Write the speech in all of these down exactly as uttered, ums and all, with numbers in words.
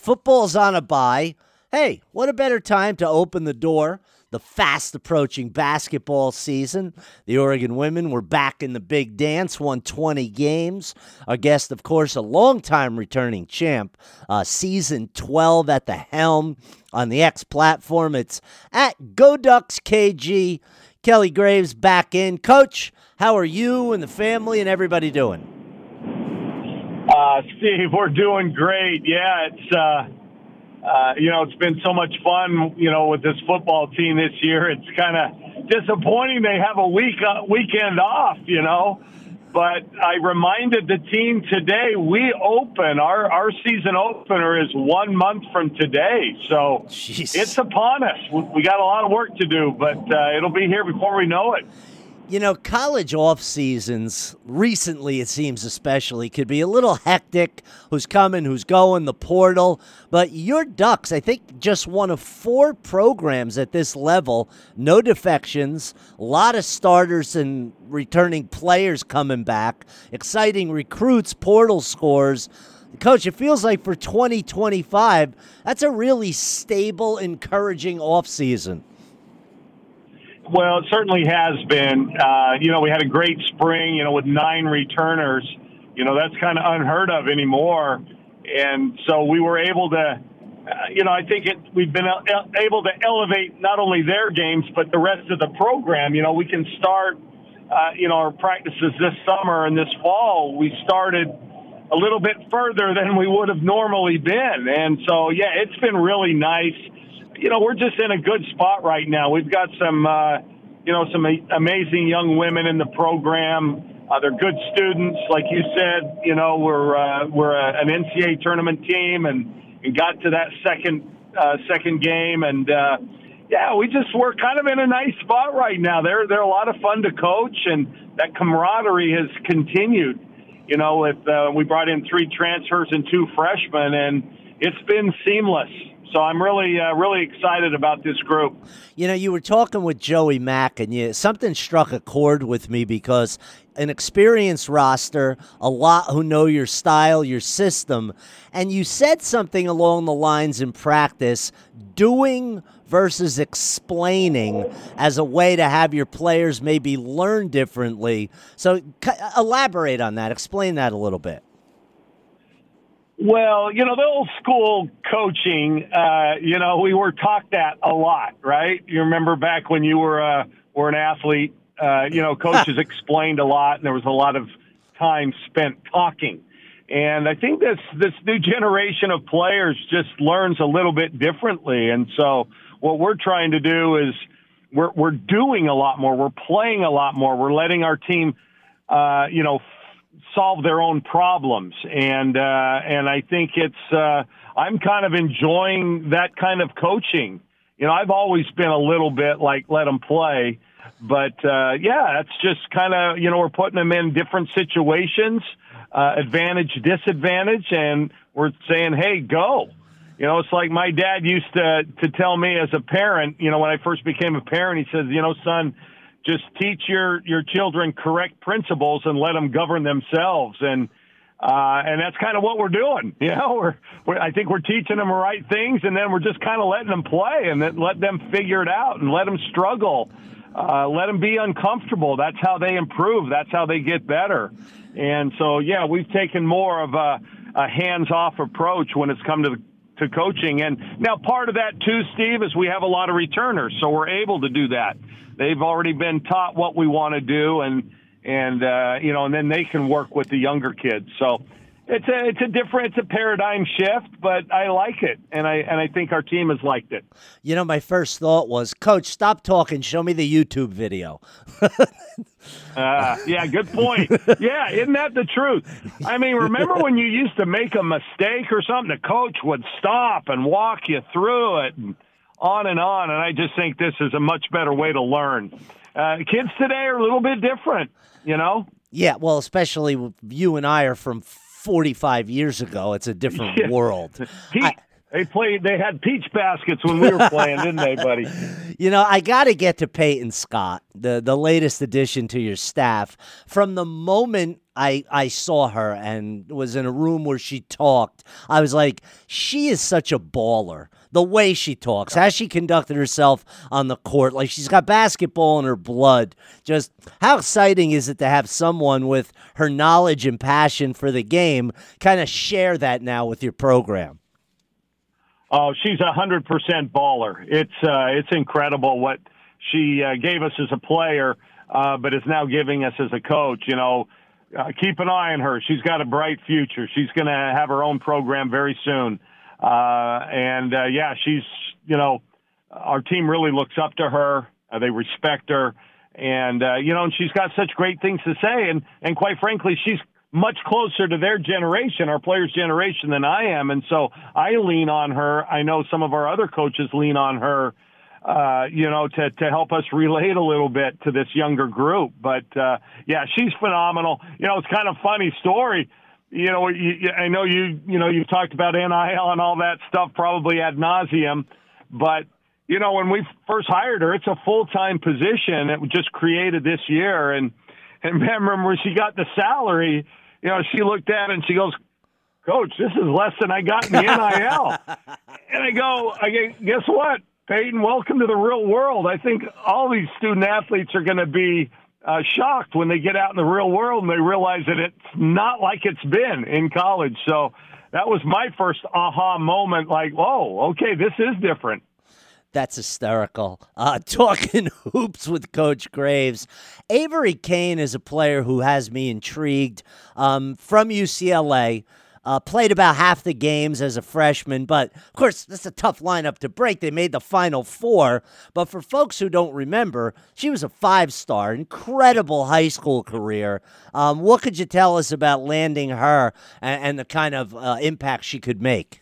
football's on a bye. Hey, what a better time to open the door. The fast approaching basketball season. The Oregon women were back in the big dance, won twenty games. Our guest, of course, a longtime returning champ, uh, season twelve at the helm on the X platform. It's at Go Ducks K G. Kelly Graves back in. Coach, how are you and the family and everybody doing? Uh, Steve, we're doing great. Yeah, it's, uh, uh, you know, it's been so much fun, you know, with this football team this year. It's kind of disappointing they have a week uh, weekend off, you know. But I reminded the team today, we open, our, our season opener is one month from today. So Jeez. It's upon us. We, we got a lot of work to do, but uh, it'll be here before we know it. You know, college off seasons, recently it seems especially, could be a little hectic. Who's coming, who's going, the portal. But your Ducks, I think, just one of four programs at this level. No defections, a lot of starters and returning players coming back. Exciting recruits, portal scores. Coach, it feels like for twenty twenty-five, that's a really stable, encouraging off season. Well, it certainly has been. Uh, you know, we had a great spring, you know, with nine returners. You know, that's kind of unheard of anymore. And so we were able to, uh, you know, I think it, we've been able to elevate not only their games, but the rest of the program. You know, we can start, uh, you know, our practices this summer and this fall. We started a little bit further than we would have normally been. And so, yeah, it's been really nice. You know, we're just in a good spot right now. We've got some, uh, you know, some amazing young women in the program. Uh, they're good students, like you said. You know, we're uh, we're a, an N C A A tournament team, and, and got to that second uh, second game, and uh, yeah, we just we're kind of in a nice spot right now. They're they're a lot of fun to coach, and that camaraderie has continued. You know, with uh, we brought in three transfers and two freshmen, and it's been seamless. So I'm really, uh, really excited about this group. You know, you were talking with Joey Mack, and you, something struck a chord with me because an experienced roster, a lot who know your style, your system, and you said something along the lines in practice, doing versus explaining as a way to have your players maybe learn differently. So c- elaborate on that. Explain that a little bit. Well, you know, the old school coaching, uh, you know, we were taught that a lot, right? You remember back when you were, uh, were an athlete, uh, you know, coaches explained a lot, and there was a lot of time spent talking. And I think this, this new generation of players just learns a little bit differently. And so what we're trying to do is we're, we're doing a lot more. We're playing a lot more. We're letting our team, uh, you know, solve their own problems. And, uh, and I think it's, uh, I'm kind of enjoying that kind of coaching. You know, I've always been a little bit like, let them play, but, uh, yeah, it's just kind of, you know, we're putting them in different situations, uh, advantage, disadvantage, and we're saying, hey, go. You know, it's like my dad used to, to tell me as a parent, you know, when I first became a parent, he says, you know, son, just teach your, your children correct principles and let them govern themselves. And, uh, and that's kind of what we're doing. You know, we're, we're, I think we're teaching them the right things, and then we're just kind of letting them play and then let them figure it out and let them struggle. Uh, let them be uncomfortable. That's how they improve. That's how they get better. And so, yeah, we've taken more of a, a hands-off approach when it's come to the to coaching. And now part of that too, Steve, is we have a lot of returners, so we're able to do that. They've already been taught what we want to do, and and uh, you know, and then they can work with the younger kids. So it's a it's a different it's a paradigm shift, but I like it, and I and I think our team has liked it. You know, my first thought was, Coach, stop talking. Show me the YouTube video. uh, yeah, good point. Yeah, isn't that the truth? I mean, remember when you used to make a mistake or something, the coach would stop and walk you through it, and on and on. And I just think this is a much better way to learn. Uh, kids today are a little bit different, you know? Yeah, well, especially you and I are from forty-five years ago. It's a different Yeah. world. He, I, They played. They had peach baskets when we were playing, didn't they, buddy? You know, I got to get to Peyton Scott, the, the latest addition to your staff. From the moment I, I saw her and was in a room where she talked, I was like, she is such a baller. The way she talks, how she conducted herself on the court, like she's got basketball in her blood. Just how exciting is it to have someone with her knowledge and passion for the game kind of share that now with your program? Oh, she's a hundred percent baller. It's uh, it's incredible what she uh, gave us as a player, uh, but is now giving us as a coach. You know, uh, keep an eye on her. She's got a bright future. She's going to have her own program very soon. Uh, and, uh, yeah, she's, you know, our team really looks up to her. Uh, they respect her. And, uh, you know, and she's got such great things to say. And, and quite frankly, she's much closer to their generation, our players' generation, than I am. And so I lean on her. I know some of our other coaches lean on her, uh, you know, to, to help us relate a little bit to this younger group. But, uh, yeah, she's phenomenal. You know, it's kind of a funny story. You know, you, I know you, you know, you've talked about N I L and all that stuff probably ad nauseum, but, you know, when we first hired her, it's a full-time position that we just created this year. And, and remember when she got the salary, you know, she looked at it and she goes, Coach, this is less than I got in the N I L. And I go, I go, guess what, Peyton, welcome to the real world. I think all these student athletes are going to be Uh, shocked when they get out in the real world and they realize that it's not like it's been in college. So that was my first aha moment, like, whoa, okay, this is different. That's hysterical. Uh, talking hoops with Coach Graves. Avery Kane is a player who has me intrigued. Um, from U C L A. Uh, played about half the games as a freshman, but of course, that's a tough lineup to break. They made the Final Four, but for folks who don't remember, she was a five-star, incredible high school career. Um, what could you tell us about landing her and, and the kind of uh, impact she could make?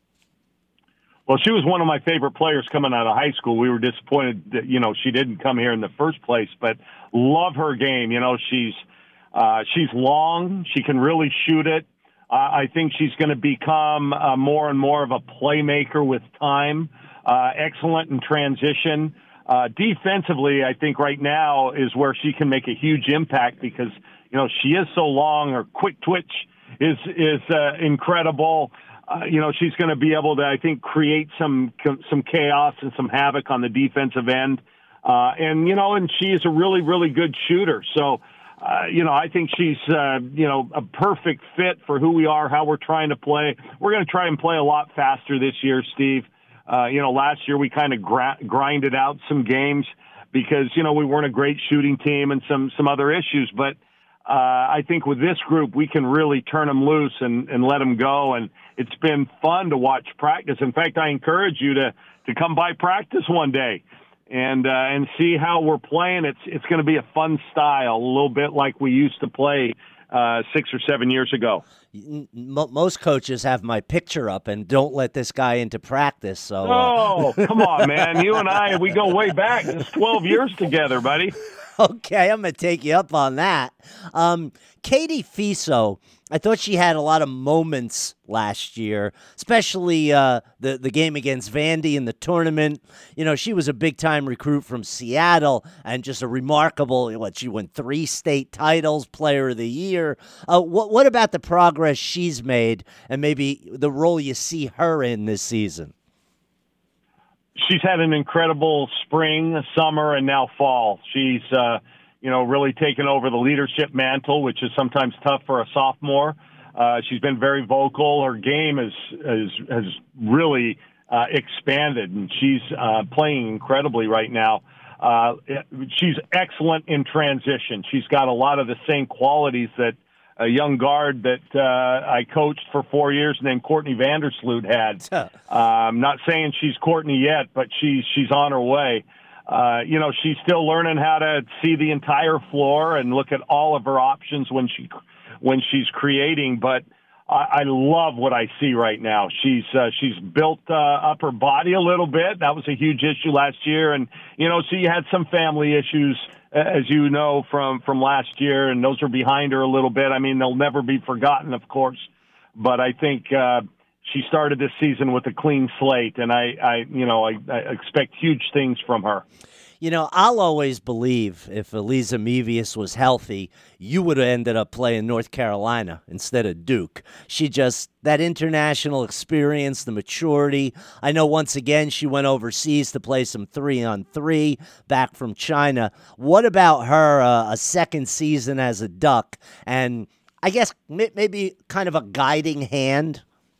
Well, she was one of my favorite players coming out of high school. We were disappointed that, you know, she didn't come here in the first place, but love her game. You know, she's uh, she's long. She can really shoot it. Uh, I think she's going to become uh, more and more of a playmaker with time, uh, excellent in transition. Uh, defensively, I think right now is where she can make a huge impact because, you know, she is so long. Her quick twitch is is uh, incredible. Uh, you know, she's going to be able to, I think, create some some chaos and some havoc on the defensive end. Uh, and, you know, and she is a really, really good shooter. So, Uh, you know, I think she's, uh, you know, a perfect fit for who we are, how we're trying to play. We're going to try and play a lot faster this year, Steve. Uh, you know, last year we kind of gra- grinded out some games because, you know, we weren't a great shooting team and some, some other issues. But uh, I think with this group, we can really turn them loose and, and let them go. And it's been fun to watch practice. In fact, I encourage you to, to come by practice one day. And uh, and see how we're playing. It's it's going to be a fun style, a little bit like we used to play uh, six or seven years ago. Most coaches have my picture up and don't let this guy into practice. So, oh, uh... come on, man! You and I, we go way back. It's twelve years together, buddy. Okay, I'm going to take you up on that. Um, Katie Fiso, I thought she had a lot of moments last year, especially uh, the, the game against Vandy in the tournament. You know, she was a big-time recruit from Seattle and just a remarkable, what, she won three state titles, Player of the Year. Uh, what, what about the progress she's made and maybe the role you see her in this season? She's had an incredible spring, summer, and now fall. She's, uh, you know, really taken over the leadership mantle, which is sometimes tough for a sophomore. Uh, she's been very vocal. Her game is, is has really uh, expanded, and she's uh, playing incredibly right now. Uh, she's excellent in transition. She's got a lot of the same qualities that a young guard that uh, I coached for four years named Courtney Vandersloot had. uh, I'm not saying she's Courtney yet, but she's she's on her way. Uh, you know, she's still learning how to see the entire floor and look at all of her options when she when she's creating. But I, I love what I see right now. She's uh, she's built uh, up her body a little bit. That was a huge issue last year, and you know, she had some family issues, as you know, from, from last year, and those are behind her a little bit. I mean, they'll never be forgotten, of course, but I think uh, she started this season with a clean slate, and I, I you know, I, I expect huge things from her. You know, I'll always believe if Elisa Mevius was healthy, you would have ended up playing North Carolina instead of Duke. She just, that international experience, the maturity. I know once again she went overseas to play some three-on-three back from China. What about her, uh, a second season as a Duck, and I guess maybe kind of a guiding hand?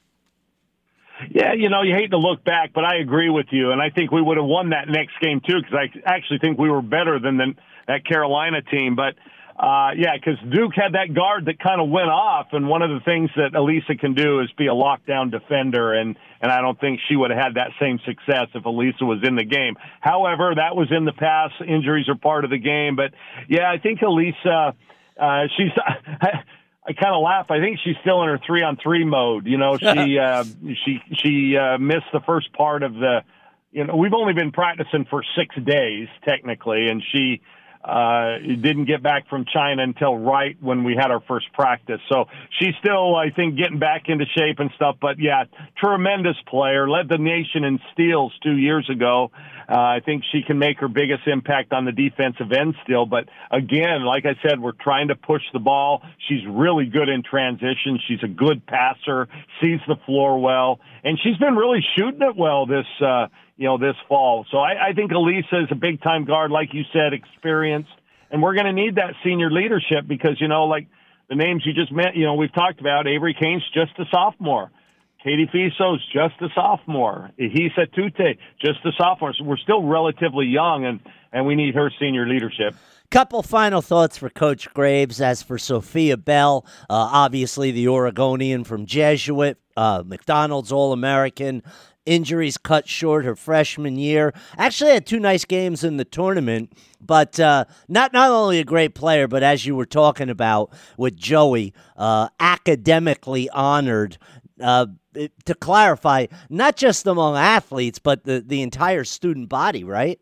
Yeah, you know, you hate to look back, but I agree with you, and I think we would have won that next game too, because I actually think we were better than the, that Carolina team. But uh, yeah, because Duke had that guard that kind of went off, and one of the things that Elisa can do is be a lockdown defender, and and I don't think she would have had that same success if Elisa was in the game. However, that was in the past. Injuries are part of the game, but yeah, I think Elisa, uh, she's. I kind of laugh. I think she's still in her three-on-three mode. You know, she uh, she she uh, missed the first part of the. You know, we've only been practicing for six days technically, and she uh, didn't get back from China until right when we had our first practice. So she's still, I think, getting back into shape and stuff. But yeah, tremendous player. Led the nation in steals two years ago. Uh, I think she can make her biggest impact on the defensive end still. But again, like I said, we're trying to push the ball. She's really good in transition. She's a good passer, sees the floor well, and she's been really shooting it well this, uh, you know, this fall. So I, I think Elisa is a big time guard, like you said, experienced, and we're going to need that senior leadership because, you know, like the names you just met, you know, we've talked about. Avery Kane's just a sophomore. Katie Fiso's just a sophomore. Ihisa Tute, just a sophomore. So we're still relatively young, and, and we need her senior leadership. Couple final thoughts for Coach Graves. As for Sophia Bell, uh, obviously the Oregonian from Jesuit, uh, McDonald's All-American. Injuries cut short her freshman year. Actually had two nice games in the tournament, but uh, not not only a great player, but as you were talking about with Joey, uh, academically honored. Uh, to clarify, not just among athletes, but the, the entire student body, right?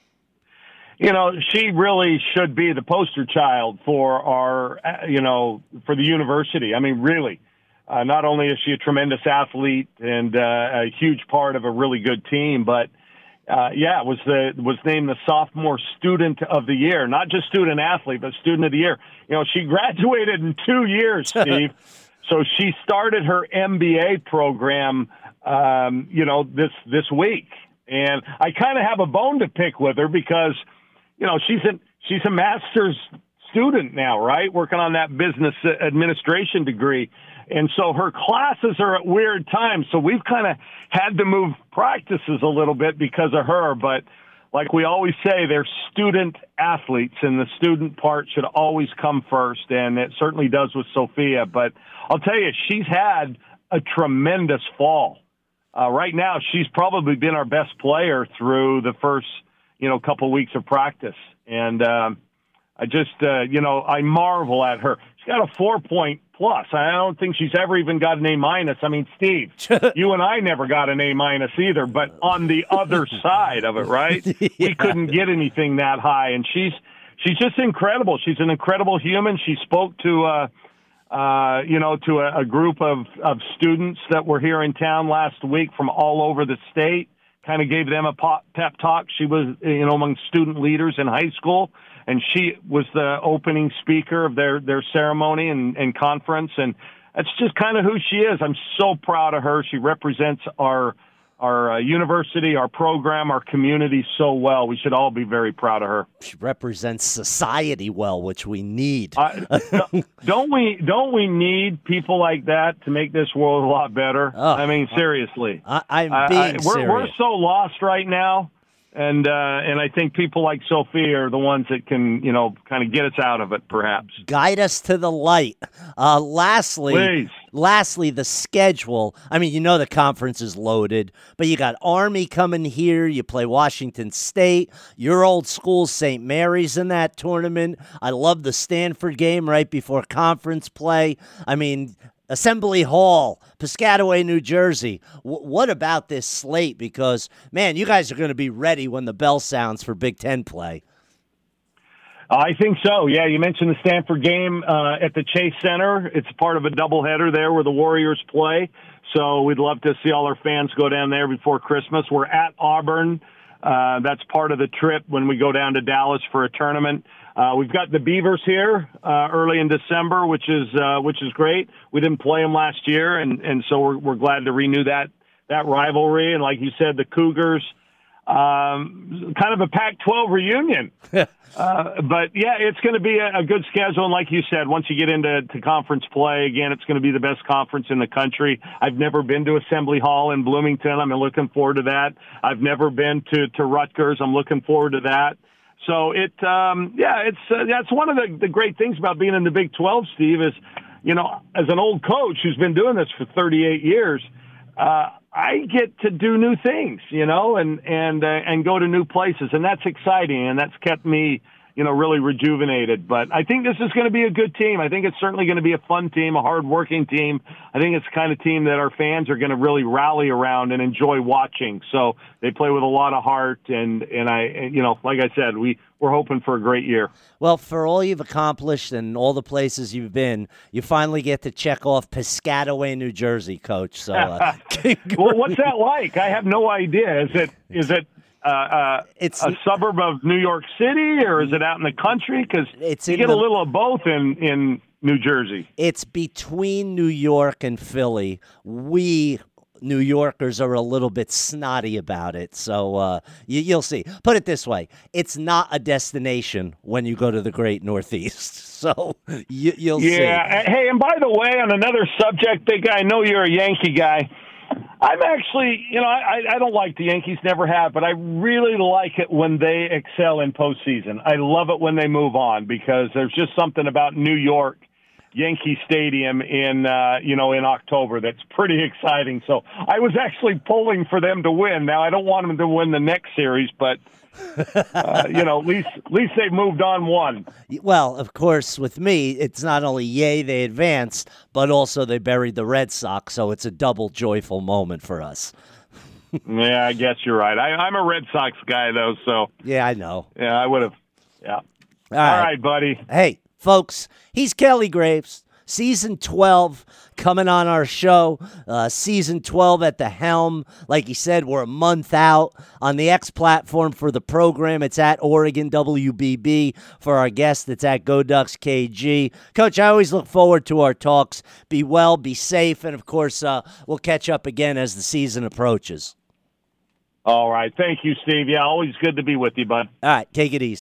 You know, she really should be the poster child for our, you know, for the university. I mean, really. Uh, not only is she a tremendous athlete and uh, a huge part of a really good team, but uh, yeah, was the was named the sophomore student of the year. Not just student athlete, but student of the year. You know, she graduated in two years, Steve. So she started her M B A program, um, you know, this this week, and I kind of have a bone to pick with her because, you know, she's a she's a master's student now, right? Working on that business administration degree. And so her classes are at weird times. So we've kind of had to move practices a little bit because of her. But like we always say, they're student athletes, and the student part should always come first. And it certainly does with Sophia. But I'll tell you, she's had a tremendous fall. Uh, right now, she's probably been our best player through the first, you know, couple weeks of practice. And um, I just, uh, you know, I marvel at her. She's got a four-point plus. I don't think she's ever even got an A minus. I mean, Steve, you and I never got an A minus either, but on the other side of it, right? Yeah. We couldn't get anything that high, and she's she's just incredible. She's an incredible human. She spoke to, uh, uh, you know, to a, a group of, of students that were here in town last week from all over the state, kind of gave them a pep talk. She was, you know, among student leaders in high school, and she was the opening speaker of their, their ceremony and, and conference. And that's just kind of who she is. I'm so proud of her. She represents our our uh, university, our program, our community so well. We should all be very proud of her. She represents society well, which we need. uh, don't we? Don't we need people like that to make this world a lot better? Oh, I mean, seriously. I, I'm being I, I, we're, serious. We're so lost right now. And uh, and I think people like Sophia are the ones that can, you know, kind of get us out of it, perhaps. Guide us to the light. Uh, lastly, Please. lastly, the schedule. I mean, you know the conference is loaded, but you got Army coming here. You play Washington State. Your old school, Saint Mary's, in that tournament. I love the Stanford game right before conference play. I mean, Assembly Hall, Piscataway, New Jersey. W- what about this slate? Because, man, you guys are going to be ready when the bell sounds for Big Ten play. I think so. Yeah, you mentioned the Stanford game uh, at the Chase Center. It's part of a doubleheader there where the Warriors play. So we'd love to see all our fans go down there before Christmas. We're at Auburn. Uh, that's part of the trip when we go down to Dallas for a tournament. Uh, we've got the Beavers here uh, early in December, which is uh, which is great. We didn't play them last year, and, and so we're we're glad to renew that that rivalry. And like you said, the Cougars, um, kind of a Pac twelve reunion. uh, but yeah, it's going to be a, a good schedule. And like you said, once you get into to conference play, again, it's going to be the best conference in the country. I've never been to Assembly Hall in Bloomington. I'm looking forward to that. I've never been to to Rutgers. I'm looking forward to that. So it, um, yeah, it's uh, that's one of the, the great things about being in the Big twelve, Steve, is, you know, as an old coach who's been doing this for thirty-eight years, uh, I get to do new things, you know, and and uh, and go to new places, and that's exciting, and that's kept me, you know, really rejuvenated. But I think this is going to be a good team. I think it's certainly going to be a fun team, a hard-working team. I think it's the kind of team that our fans are going to really rally around and enjoy watching. So they play with a lot of heart, and, and I, you know, like I said, we, we're hoping for a great year. Well, for all you've accomplished and all the places you've been, you finally get to check off Piscataway, New Jersey, Coach. So, uh, well, what's that like? I have no idea. Is it is it uh, uh, it's a suburb of New York City, or is it out in the country? Because you get the, a little of both in in New Jersey. It's between New York and Philly. We New Yorkers are a little bit snotty about it, so uh, you, you'll see. Put it this way, it's not a destination when you go to the great Northeast, so you, you'll yeah. see. Yeah, hey, and by the way, on another subject, big guy, I know you're a Yankee guy. I'm actually, you know, I, I don't like the Yankees, never have, but I really like it when they excel in postseason. I love it when they move on, because there's just something about New York Yankee Stadium in, uh, you know, in October that's pretty exciting. So I was actually pulling for them to win. Now, I don't want them to win the next series, but, uh, you know, at least, at least they moved on one. Well, of course, with me, it's not only yay they advanced, but also they buried the Red Sox, so it's a double joyful moment for us. Yeah, I guess you're right. I, I'm a Red Sox guy, though, so. Yeah, I know. Yeah, I would have. Yeah. All, All right. All right, buddy. Hey, folks, he's Kelly Graves. Season twelve coming on our show. Uh, season twelve at the helm. Like he said, we're a month out. On the X platform for the program, it's at Oregon W B B. For our guest, it's at Go Ducks K G. Coach, I always look forward to our talks. Be well, be safe, and, of course, uh, we'll catch up again as the season approaches. All right. Thank you, Steve. Yeah, always good to be with you, bud. All right. Take it easy.